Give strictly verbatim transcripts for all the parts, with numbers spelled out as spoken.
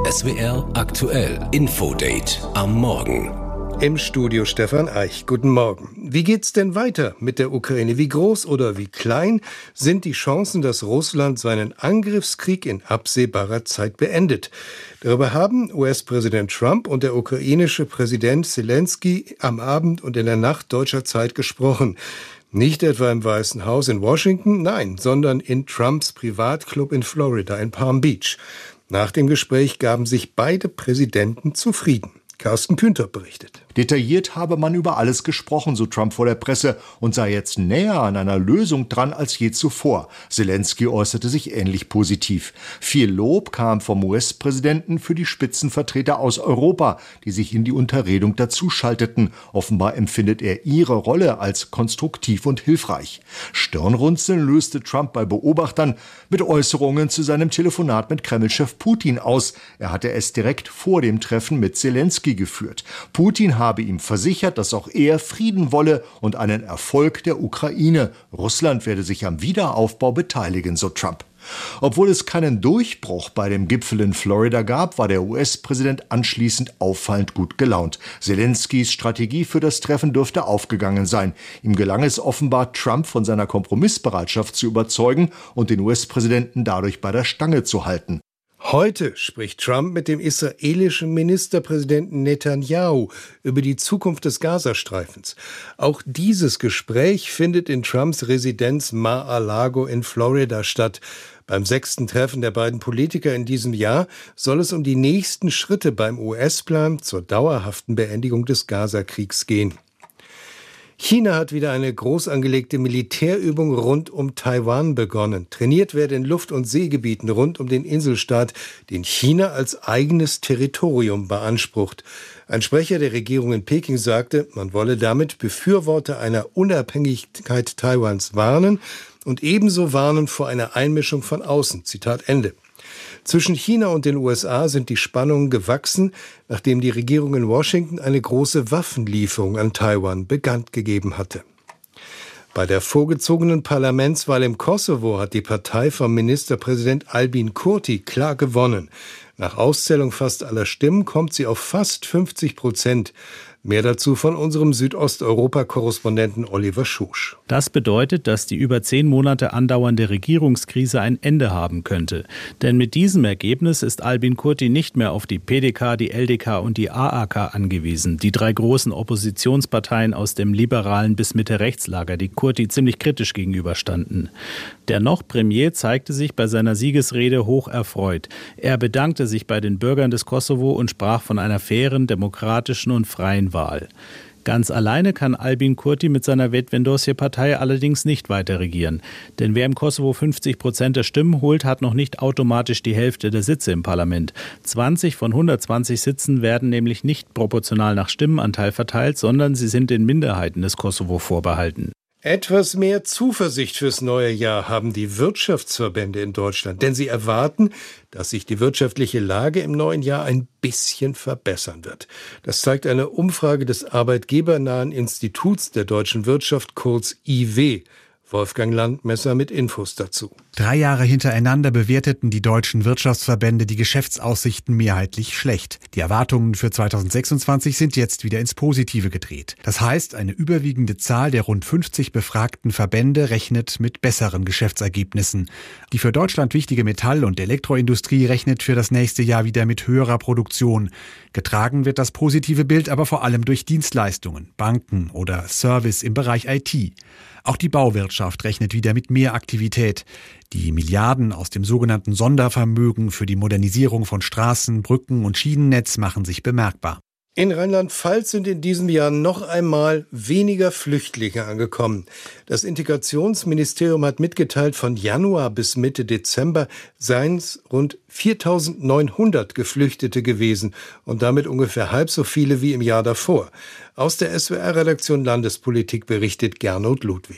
S W R aktuell Infodate am Morgen. Im Studio Stefan Eich. Guten Morgen. Wie geht's denn weiter mit der Ukraine? Wie groß oder wie klein sind die Chancen, dass Russland seinen Angriffskrieg in absehbarer Zeit beendet? Darüber haben U S-Präsident Trump und der ukrainische Präsident Selenskyj am Abend und in der Nacht deutscher Zeit gesprochen. Nicht etwa im Weißen Haus in Washington, nein, sondern in Trumps Privatclub in Florida, in Palm Beach. Nach dem Gespräch gaben sich beide Präsidenten zufrieden. Carsten Kühnter berichtet. Detailliert habe man über alles gesprochen, so Trump vor der Presse, und sei jetzt näher an einer Lösung dran als je zuvor. Selenskyj äußerte sich ähnlich positiv. Viel Lob kam vom U S-Präsidenten für die Spitzenvertreter aus Europa, die sich in die Unterredung dazuschalteten. Offenbar empfindet er ihre Rolle als konstruktiv und hilfreich. Stirnrunzeln löste Trump bei Beobachtern mit Äußerungen zu seinem Telefonat mit Kremlchef Putin aus. Er hatte es direkt vor dem Treffen mit Selenskyj geführt. Putin habe ihm versichert, dass auch er Frieden wolle und einen Erfolg der Ukraine. Russland werde sich am Wiederaufbau beteiligen, so Trump. Obwohl es keinen Durchbruch bei dem Gipfel in Florida gab, war der U S-Präsident anschließend auffallend gut gelaunt. Selenskyjs Strategie für das Treffen dürfte aufgegangen sein. Ihm gelang es offenbar, Trump von seiner Kompromissbereitschaft zu überzeugen und den U S-Präsidenten dadurch bei der Stange zu halten. Heute spricht Trump mit dem israelischen Ministerpräsidenten Netanyahu über die Zukunft des Gazastreifens. Auch dieses Gespräch findet in Trumps Residenz Mar-a-Lago in Florida statt. Beim sechsten Treffen der beiden Politiker in diesem Jahr soll es um die nächsten Schritte beim U S-Plan zur dauerhaften Beendigung des Gazakriegs gehen. China hat wieder eine groß angelegte Militärübung rund um Taiwan begonnen. Trainiert werde in Luft- und Seegebieten rund um den Inselstaat, den China als eigenes Territorium beansprucht. Ein Sprecher der Regierung in Peking sagte, man wolle damit Befürworter einer Unabhängigkeit Taiwans warnen und ebenso warnen vor einer Einmischung von außen. Zitat Ende. Zwischen China und den U S A sind die Spannungen gewachsen, nachdem die Regierung in Washington eine große Waffenlieferung an Taiwan bekannt gegeben hatte. Bei der vorgezogenen Parlamentswahl im Kosovo hat die Partei von Ministerpräsident Albin Kurti klar gewonnen. Nach Auszählung fast aller Stimmen kommt sie auf fast fünfzig Prozent. Mehr dazu von unserem Südosteuropa-Korrespondenten Oliver Schusch. Das bedeutet, dass die über zehn Monate andauernde Regierungskrise ein Ende haben könnte. Denn mit diesem Ergebnis ist Albin Kurti nicht mehr auf die P D K, die L D K und die A A K angewiesen. Die drei großen Oppositionsparteien aus dem liberalen bis Mitte-Rechtslager, die Kurti ziemlich kritisch gegenüberstanden. Der noch Premier zeigte sich bei seiner Siegesrede hoch erfreut. Er bedankte sich bei den Bürgern des Kosovo und sprach von einer fairen, demokratischen und freien Wahl. Ganz alleine kann Albin Kurti mit seiner Vetvedosje-Partei allerdings nicht weiter regieren. Denn wer im Kosovo fünfzig Prozent der Stimmen holt, hat noch nicht automatisch die Hälfte der Sitze im Parlament. zwanzig von hundertzwanzig Sitzen werden nämlich nicht proportional nach Stimmenanteil verteilt, sondern sie sind den Minderheiten des Kosovo vorbehalten. Etwas mehr Zuversicht fürs neue Jahr haben die Wirtschaftsverbände in Deutschland, denn sie erwarten, dass sich die wirtschaftliche Lage im neuen Jahr ein bisschen verbessern wird. Das zeigt eine Umfrage des arbeitgebernahen Instituts der deutschen Wirtschaft, kurz I W. Wolfgang Landmesser mit Infos dazu. Drei Jahre hintereinander bewerteten die deutschen Wirtschaftsverbände die Geschäftsaussichten mehrheitlich schlecht. Die Erwartungen für zweitausendsechsundzwanzig sind jetzt wieder ins Positive gedreht. Das heißt, eine überwiegende Zahl der rund fünfzig befragten Verbände rechnet mit besseren Geschäftsergebnissen. Die für Deutschland wichtige Metall- und Elektroindustrie rechnet für das nächste Jahr wieder mit höherer Produktion. Getragen wird das positive Bild aber vor allem durch Dienstleistungen, Banken oder Service im Bereich I T. Auch die Bauwirtschaft rechnet wieder mit mehr Aktivität. Die Milliarden aus dem sogenannten Sondervermögen für die Modernisierung von Straßen, Brücken und Schienennetz machen sich bemerkbar. In Rheinland-Pfalz sind in diesem Jahr noch einmal weniger Flüchtlinge angekommen. Das Integrationsministerium hat mitgeteilt, von Januar bis Mitte Dezember seien es rund viertausendneunhundert Geflüchtete gewesen und damit ungefähr halb so viele wie im Jahr davor. Aus der S W R-Redaktion Landespolitik berichtet Gernot Ludwig.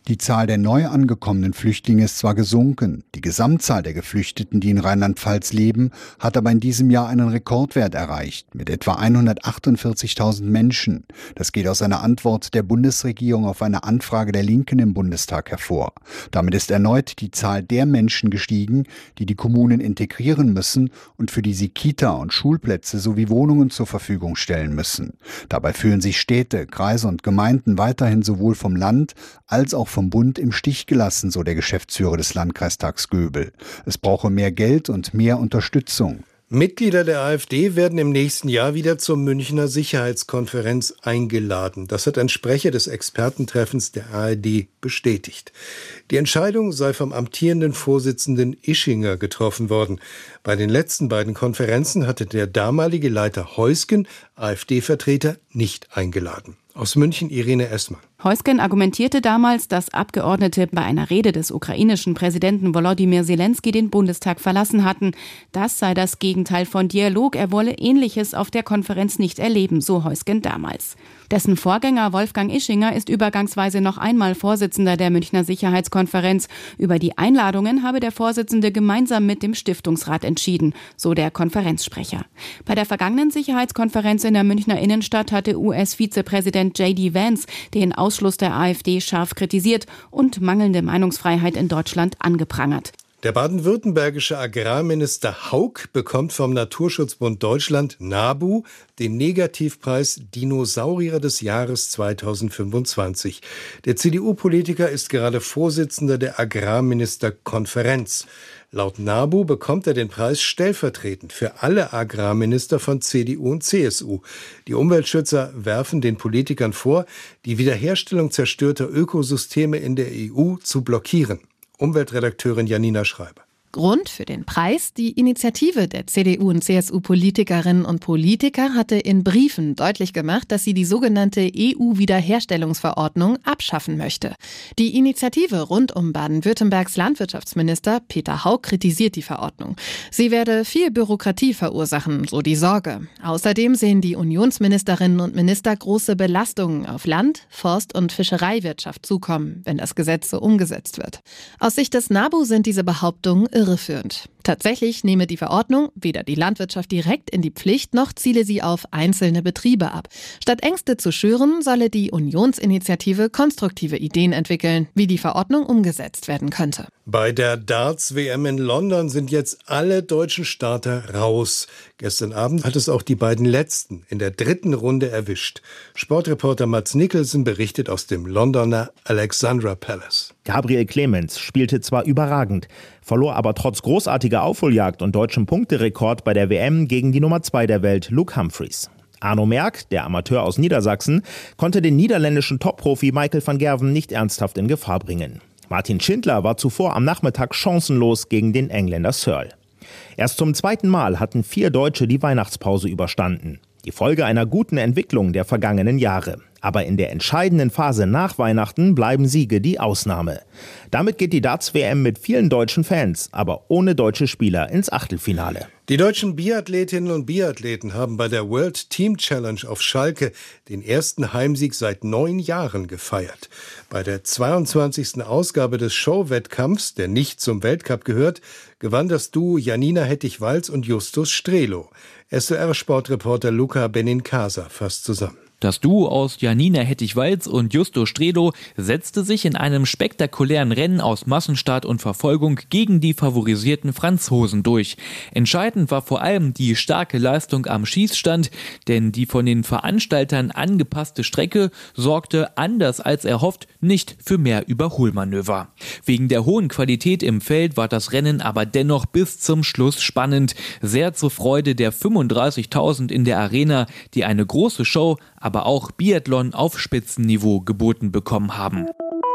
Die Zahl der neu angekommenen Flüchtlinge ist zwar gesunken, die Gesamtzahl der Geflüchteten, die in Rheinland-Pfalz leben, hat aber in diesem Jahr einen Rekordwert erreicht, mit etwa hundertachtundvierzigtausend Menschen. Das geht aus einer Antwort der Bundesregierung auf eine Anfrage der Linken im Bundestag hervor. Damit ist erneut die Zahl der Menschen gestiegen, die die Kommunen integrieren müssen und für die sie Kita und Schulplätze sowie Wohnungen zur Verfügung stellen müssen. Dabei fühlen sich Städte, Kreise und Gemeinden weiterhin sowohl vom Land als auch vom Bund im Stich gelassen, so der Geschäftsführer des Landkreistags Göbel. Es brauche mehr Geld und mehr Unterstützung. Mitglieder der AfD werden im nächsten Jahr wieder zur Münchner Sicherheitskonferenz eingeladen. Das hat ein Sprecher des Expertentreffens der A R D bestätigt. Die Entscheidung sei vom amtierenden Vorsitzenden Ischinger getroffen worden. Bei den letzten beiden Konferenzen hatte der damalige Leiter Heusgen AfD-Vertreter nicht eingeladen. Aus München Irene Essmann. Heusgen argumentierte damals, dass Abgeordnete bei einer Rede des ukrainischen Präsidenten Volodymyr Zelensky den Bundestag verlassen hatten. Das sei das Gegenteil von Dialog. Er wolle Ähnliches auf der Konferenz nicht erleben, so Heusgen damals. Dessen Vorgänger Wolfgang Ischinger ist übergangsweise noch einmal Vorsitzender der Münchner Sicherheitskonferenz. Über die Einladungen habe der Vorsitzende gemeinsam mit dem Stiftungsrat entschieden, so der Konferenzsprecher. Bei der vergangenen Sicherheitskonferenz in der Münchner Innenstadt hatte U S-Vizepräsident J D Vance den Ausschluss der AfD scharf kritisiert und mangelnde Meinungsfreiheit in Deutschland angeprangert. Der baden-württembergische Agrarminister Haug bekommt vom Naturschutzbund Deutschland NABU den Negativpreis Dinosaurier des Jahres zweitausendfünfundzwanzig. Der C D U-Politiker ist gerade Vorsitzender der Agrarministerkonferenz. Laut NABU bekommt er den Preis stellvertretend für alle Agrarminister von C D U und C S U. Die Umweltschützer werfen den Politikern vor, die Wiederherstellung zerstörter Ökosysteme in der E U zu blockieren. Umweltredakteurin Janina Schreiber. Grund für den Preis? Die Initiative der C D U- und C S U-Politikerinnen und Politiker hatte in Briefen deutlich gemacht, dass sie die sogenannte E U-Wiederherstellungsverordnung abschaffen möchte. Die Initiative rund um Baden-Württembergs Landwirtschaftsminister Peter Haug kritisiert die Verordnung. Sie werde viel Bürokratie verursachen, so die Sorge. Außerdem sehen die Unionsministerinnen und Minister große Belastungen auf Land-, Forst- und Fischereiwirtschaft zukommen, wenn das Gesetz so umgesetzt wird. Aus Sicht des NABU sind diese Behauptungen irreführend. Tatsächlich nehme die Verordnung weder die Landwirtschaft direkt in die Pflicht, noch ziele sie auf einzelne Betriebe ab. Statt Ängste zu schüren, solle die Unionsinitiative konstruktive Ideen entwickeln, wie die Verordnung umgesetzt werden könnte. Bei der Darts-W M in London sind jetzt alle deutschen Starter raus. Gestern Abend hat es auch die beiden letzten in der dritten Runde erwischt. Sportreporter Mats Nicholson berichtet aus dem Londoner Alexandra Palace. Gabriel Clemens spielte zwar überragend, verlor aber trotz großartiger Aufholjagd und deutschem Punkterekord bei der W M gegen die Nummer zwei der Welt, Luke Humphries. Arno Merck, der Amateur aus Niedersachsen, konnte den niederländischen Top-Profi Michael van Gerwen nicht ernsthaft in Gefahr bringen. Martin Schindler war zuvor am Nachmittag chancenlos gegen den Engländer Searle. Erst zum zweiten Mal hatten vier Deutsche die Weihnachtspause überstanden. Die Folge einer guten Entwicklung der vergangenen Jahre. Aber in der entscheidenden Phase nach Weihnachten bleiben Siege die Ausnahme. Damit geht die Darts-W M mit vielen deutschen Fans, aber ohne deutsche Spieler ins Achtelfinale. Die deutschen Biathletinnen und Biathleten haben bei der World Team Challenge auf Schalke den ersten Heimsieg seit neun Jahren gefeiert. Bei der zweiundzwanzigsten Ausgabe des Showwettkampfs, der nicht zum Weltcup gehört, gewann das Duo Janina Hettich-Walz und Justus Strelo. S W R-Sportreporter Luca Benincasa fasst zusammen. Das Duo aus Janina Hettich-Walz und Justo Strelo setzte sich in einem spektakulären Rennen aus Massenstart und Verfolgung gegen die favorisierten Franzosen durch. Entscheidend war vor allem die starke Leistung am Schießstand, denn die von den Veranstaltern angepasste Strecke sorgte, anders als erhofft, nicht für mehr Überholmanöver. Wegen der hohen Qualität im Feld war das Rennen aber dennoch bis zum Schluss spannend. Sehr zur Freude der fünfunddreißigtausend in der Arena, die eine große Show, aber auch Biathlon auf Spitzenniveau geboten bekommen haben.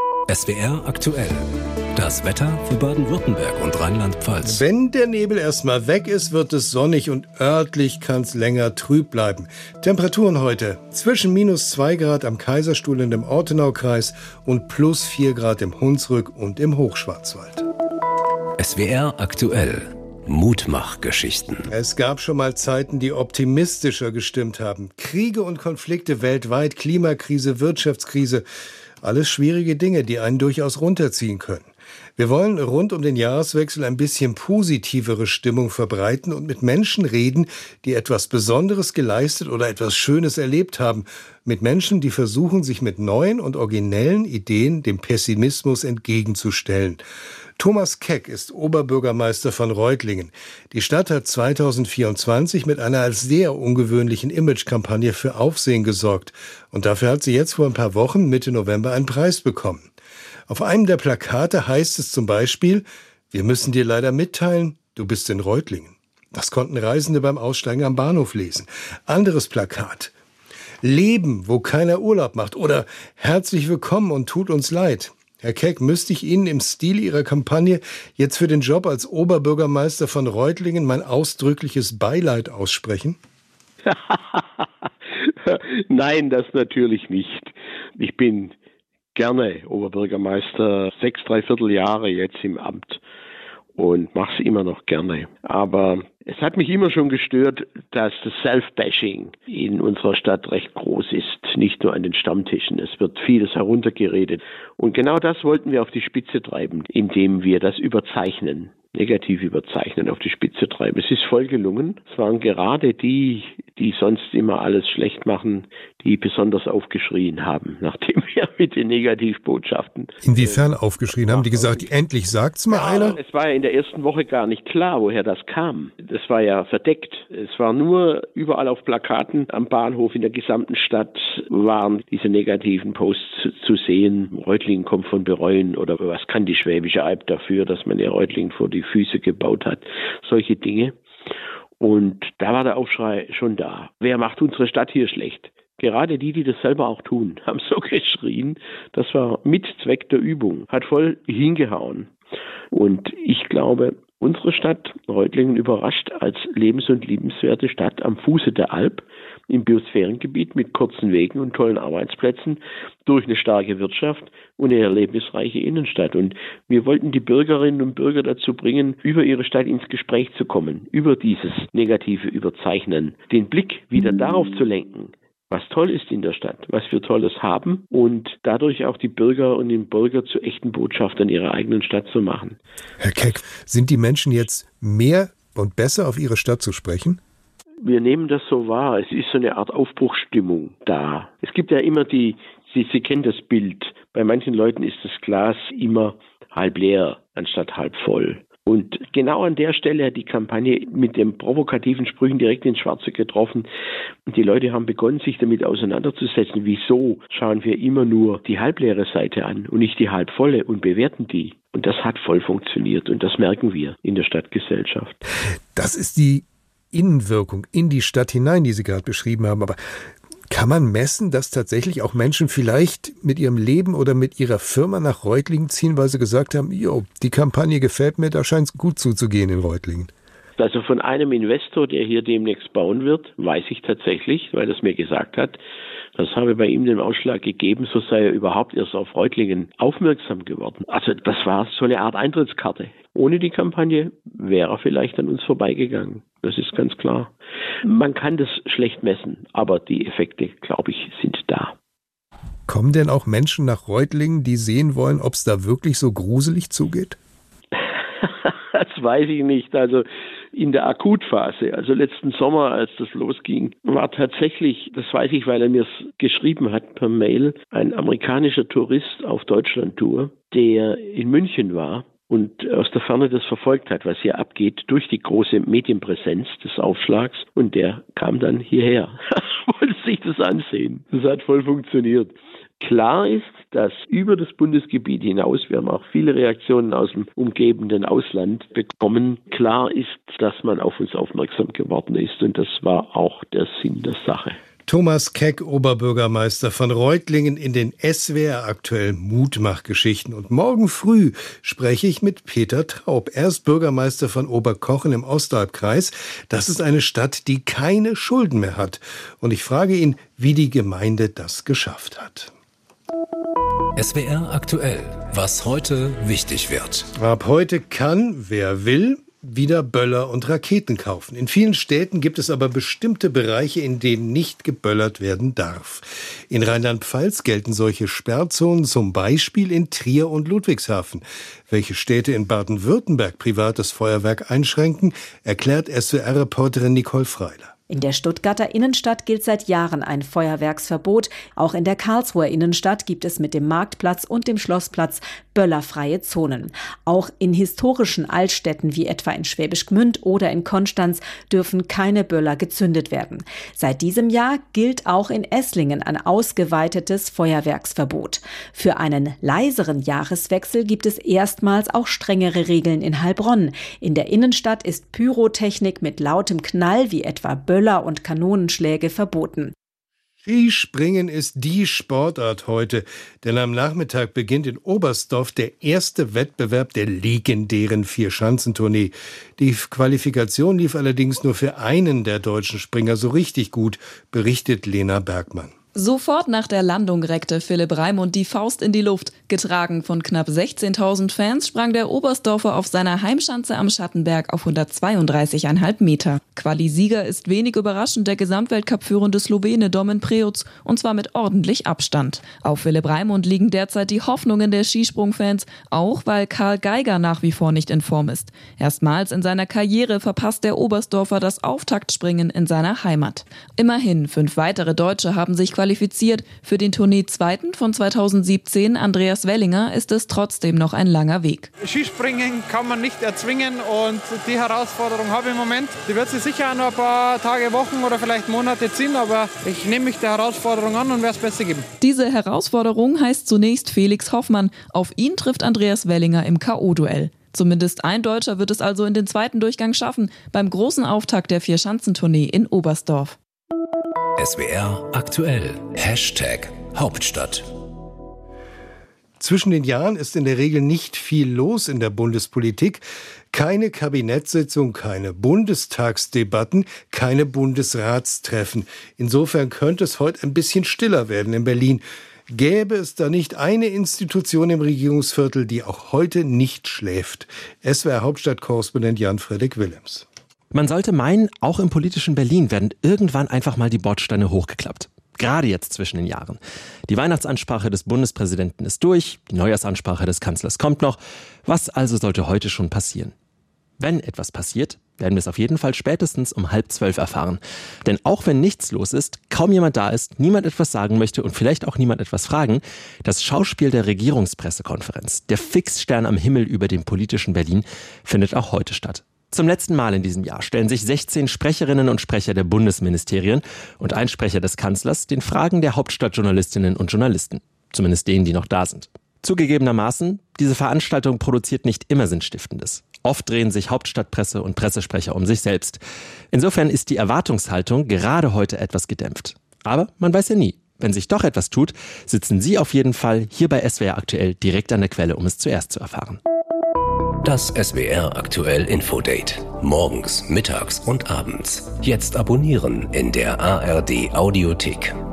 S W R aktuell. Das Wetter für Baden-Württemberg und Rheinland-Pfalz. Wenn der Nebel erstmal weg ist, wird es sonnig und örtlich kann es länger trüb bleiben. Temperaturen heute zwischen minus zwei Grad am Kaiserstuhl und im Ortenaukreis und plus vier Grad im Hunsrück und im Hochschwarzwald. S W R aktuell. Mutmachgeschichten. Es gab schon mal Zeiten, die optimistischer gestimmt haben. Kriege und Konflikte weltweit, Klimakrise, Wirtschaftskrise. Alles schwierige Dinge, die einen durchaus runterziehen können. Wir wollen rund um den Jahreswechsel ein bisschen positivere Stimmung verbreiten und mit Menschen reden, die etwas Besonderes geleistet oder etwas Schönes erlebt haben. Mit Menschen, die versuchen, sich mit neuen und originellen Ideen dem Pessimismus entgegenzustellen. Thomas Keck ist Oberbürgermeister von Reutlingen. Die Stadt hat zweitausendvierundzwanzig mit einer als sehr ungewöhnlichen Imagekampagne für Aufsehen gesorgt. Und dafür hat sie jetzt vor ein paar Wochen, Mitte November, einen Preis bekommen. Auf einem der Plakate heißt es zum Beispiel: Wir müssen dir leider mitteilen, du bist in Reutlingen. Das konnten Reisende beim Aussteigen am Bahnhof lesen. Anderes Plakat: Leben, wo keiner Urlaub macht, oder Herzlich willkommen und tut uns leid. Herr Keck, müsste ich Ihnen im Stil Ihrer Kampagne jetzt für den Job als Oberbürgermeister von Reutlingen mein ausdrückliches Beileid aussprechen? Nein, das natürlich nicht. Ich bin gerne Oberbürgermeister, sechs, dreiviertel Jahre jetzt im Amt und mache es immer noch gerne. Aber es hat mich immer schon gestört, dass das Self-Bashing in unserer Stadt recht groß ist, nicht nur an den Stammtischen. Es wird vieles heruntergeredet. Und genau das wollten wir auf die Spitze treiben, indem wir das überzeichnen, negativ überzeichnen, auf die Spitze treiben. Es ist voll gelungen. Es waren gerade die, die sonst immer alles schlecht machen, die besonders aufgeschrien haben, nachdem wir mit den Negativbotschaften... Inwiefern aufgeschrien? Haben die gesagt, endlich sagt's mal ja, einer? Es war ja in der ersten Woche gar nicht klar, woher das kam. Das war ja verdeckt. Es war nur überall auf Plakaten am Bahnhof in der gesamten Stadt waren diese negativen Posts zu sehen. Reutlingen kommt von Bereuen oder was kann die Schwäbische Alb dafür, dass man ja Reutlingen vor die Füße gebaut hat. Solche Dinge. Und da war der Aufschrei schon da. Wer macht unsere Stadt hier schlecht? Gerade die, die das selber auch tun, haben so geschrien. Das war mit Zweck der Übung. Hat voll hingehauen. Und ich glaube, unsere Stadt Reutlingen überrascht als lebens- und liebenswerte Stadt am Fuße der Alp im Biosphärengebiet mit kurzen Wegen und tollen Arbeitsplätzen durch eine starke Wirtschaft und eine erlebnisreiche Innenstadt. Und wir wollten die Bürgerinnen und Bürger dazu bringen, über ihre Stadt ins Gespräch zu kommen, über dieses negative Überzeichnen, den Blick wieder darauf zu lenken, was toll ist in der Stadt, was wir Tolles haben und dadurch auch die Bürger und den Bürger zu echten Botschaftern ihrer eigenen Stadt zu machen. Herr Keck, sind die Menschen jetzt mehr und besser auf ihre Stadt zu sprechen? Wir nehmen das so wahr. Es ist so eine Art Aufbruchsstimmung da. Es gibt ja immer die, Sie, Sie kennen das Bild. Bei manchen Leuten ist das Glas immer halb leer anstatt halb voll. Und genau an der Stelle hat die Kampagne mit den provokativen Sprüchen direkt ins Schwarze getroffen. Und die Leute haben begonnen, sich damit auseinanderzusetzen. Wieso schauen wir immer nur die halbleere Seite an und nicht die halbvolle und bewerten die? Und das hat voll funktioniert und das merken wir in der Stadtgesellschaft. Das ist die Innenwirkung in die Stadt hinein, die Sie gerade beschrieben haben. Aber kann man messen, dass tatsächlich auch Menschen vielleicht mit ihrem Leben oder mit ihrer Firma nach Reutlingen ziehen, weil sie gesagt haben, jo, die Kampagne gefällt mir, da scheint es gut zuzugehen in Reutlingen? Also von einem Investor, der hier demnächst bauen wird, weiß ich tatsächlich, weil er es mir gesagt hat, das habe bei ihm den Ausschlag gegeben, so sei er überhaupt erst auf Reutlingen aufmerksam geworden. Also das war so eine Art Eintrittskarte. Ohne die Kampagne wäre er vielleicht an uns vorbeigegangen. Das ist ganz klar. Man kann das schlecht messen, aber die Effekte, glaube ich, sind da. Kommen denn auch Menschen nach Reutlingen, die sehen wollen, ob es da wirklich so gruselig zugeht? Das weiß ich nicht. Also in der Akutphase, also letzten Sommer, als das losging, war tatsächlich, das weiß ich, weil er mir es geschrieben hat per Mail, ein amerikanischer Tourist auf Deutschlandtour, der in München war und aus der Ferne das verfolgt hat, was hier abgeht, durch die große Medienpräsenz des Aufschlags. Und der kam dann hierher, wollte sich das ansehen. Das hat voll funktioniert. Klar ist, dass über das Bundesgebiet hinaus, wir haben auch viele Reaktionen aus dem umgebenden Ausland bekommen, klar ist, dass man auf uns aufmerksam geworden ist. Und das war auch der Sinn der Sache. Thomas Keck, Oberbürgermeister von Reutlingen, in den S W R aktuell Mutmachgeschichten. Und morgen früh spreche ich mit Peter Traub. Er ist Bürgermeister von Oberkochen im Ostalbkreis. Das ist eine Stadt, die keine Schulden mehr hat. Und ich frage ihn, wie die Gemeinde das geschafft hat. S W R aktuell, was heute wichtig wird. Ab heute kann, wer will, wieder Böller und Raketen kaufen. In vielen Städten gibt es aber bestimmte Bereiche, in denen nicht geböllert werden darf. In Rheinland-Pfalz gelten solche Sperrzonen zum Beispiel in Trier und Ludwigshafen. Welche Städte in Baden-Württemberg privates Feuerwerk einschränken, erklärt S W R-Reporterin Nicole Freiler. In der Stuttgarter Innenstadt gilt seit Jahren ein Feuerwerksverbot. Auch in der Karlsruher Innenstadt gibt es mit dem Marktplatz und dem Schlossplatz böllerfreie Zonen. Auch in historischen Altstädten wie etwa in Schwäbisch Gmünd oder in Konstanz dürfen keine Böller gezündet werden. Seit diesem Jahr gilt auch in Esslingen ein ausgeweitetes Feuerwerksverbot. Für einen leiseren Jahreswechsel gibt es erstmals auch strengere Regeln in Heilbronn. In der Innenstadt ist Pyrotechnik mit lautem Knall wie etwa Böller und Kanonenschläge verboten. Skispringen ist die Sportart heute, denn am Nachmittag beginnt in Oberstdorf der erste Wettbewerb der legendären Vierschanzentournee. Die Qualifikation lief allerdings nur für einen der deutschen Springer so richtig gut, berichtet Lena Bergmann. Sofort nach der Landung reckte Philipp Raimund die Faust in die Luft. Getragen von knapp sechzehntausend Fans sprang der Oberstdorfer auf seiner Heimschanze am Schattenberg auf hundertzweiunddreißig Komma fünf Meter. Quali-Sieger ist wenig überraschend der Gesamtweltcup-führende Slowene Domen Preutz, und zwar mit ordentlich Abstand. Auf Philipp Raimund liegen derzeit die Hoffnungen der Skisprungfans, auch weil Karl Geiger nach wie vor nicht in Form ist. Erstmals in seiner Karriere verpasst der Oberstdorfer das Auftaktspringen in seiner Heimat. Immerhin fünf weitere Deutsche haben sich qualifiziert. Für den Tournee-Zweiten von zweitausendsiebzehn, Andreas Wellinger, ist es trotzdem noch ein langer Weg. Skispringen kann man nicht erzwingen und die Herausforderung habe ich im Moment. Die wird sich sicher noch ein paar Tage, Wochen oder vielleicht Monate ziehen, aber ich nehme mich der Herausforderung an und werde das Beste geben. Diese Herausforderung heißt zunächst Felix Hoffmann. Auf ihn trifft Andreas Wellinger im K O-Duell. Zumindest ein Deutscher wird es also in den zweiten Durchgang schaffen, beim großen Auftakt der Vierschanzentournee in Oberstdorf. S W R aktuell. Hashtag Hauptstadt. Zwischen den Jahren ist in der Regel nicht viel los in der Bundespolitik. Keine Kabinettssitzung, keine Bundestagsdebatten, keine Bundesratstreffen. Insofern könnte es heute ein bisschen stiller werden in Berlin. Gäbe es da nicht eine Institution im Regierungsviertel, die auch heute nicht schläft? S W R-Hauptstadtkorrespondent Jan-Fredrik Willems. Man sollte meinen, auch im politischen Berlin werden irgendwann einfach mal die Bordsteine hochgeklappt. Gerade jetzt zwischen den Jahren. Die Weihnachtsansprache des Bundespräsidenten ist durch, die Neujahrsansprache des Kanzlers kommt noch. Was also sollte heute schon passieren? Wenn etwas passiert, werden wir es auf jeden Fall spätestens um halb zwölf erfahren. Denn auch wenn nichts los ist, kaum jemand da ist, niemand etwas sagen möchte und vielleicht auch niemand etwas fragen, das Schauspiel der Regierungspressekonferenz, der Fixstern am Himmel über dem politischen Berlin, findet auch heute statt. Zum letzten Mal in diesem Jahr stellen sich sechzehn Sprecherinnen und Sprecher der Bundesministerien und ein Sprecher des Kanzlers den Fragen der Hauptstadtjournalistinnen und Journalisten. Zumindest denen, die noch da sind. Zugegebenermaßen, diese Veranstaltung produziert nicht immer Sinnstiftendes. Oft drehen sich Hauptstadtpresse und Pressesprecher um sich selbst. Insofern ist die Erwartungshaltung gerade heute etwas gedämpft. Aber man weiß ja nie. Wenn sich doch etwas tut, sitzen Sie auf jeden Fall hier bei S W R aktuell direkt an der Quelle, um es zuerst zu erfahren. Das S W R aktuell Infodate. Morgens, mittags und abends. Jetzt abonnieren in der A R D Audiothek.